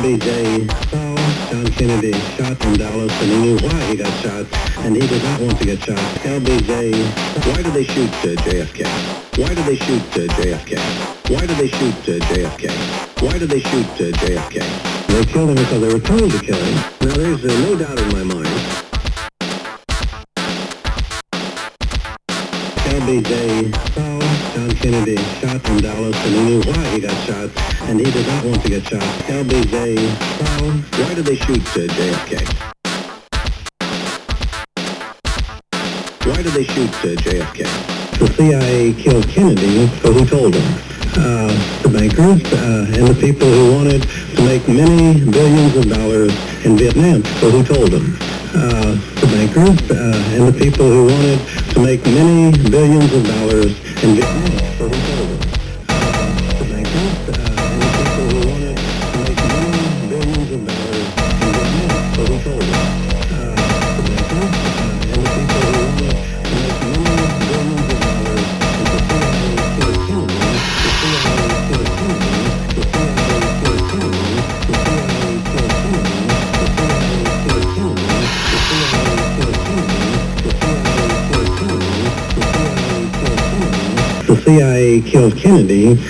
LBJ saw John Kennedy shot in Dallas, and he knew why he got shot, and he did not want to get shot. LBJ, why did they shoot JFK? Why did they shoot JFK? Why did they shoot JFK? Why did they shoot JFK? They killed him because they were told to kill him. Now, there's no doubt in my mind. LBJ saw John Kennedy shot in Dallas, and he knew why he got shot, and he did not want to get shot. LBJ saw, why did they shoot JFK? Why did they shoot JFK? The CIA killed Kennedy, so who told them? The bankers and the people who wanted to make many billions of dollars in Vietnam, so who told them? The bankers and the people who wanted to make many billions of dollars in Vietnam, so who told them? The bankers and the people who wanted to make many billions of dollars in Vietnam, so who told them? The bankers and the people who wanted to make many billions of dollars in the CIA killed Kennedy, the CIA killed Kennedy, the CIA killed Kennedy, the CIA killed Kennedy, the CIA killed Kennedy, the CIA killed Kennedy, the CIA killed Kennedy, the CIA killed Kennedy, the CIA killed Kennedy.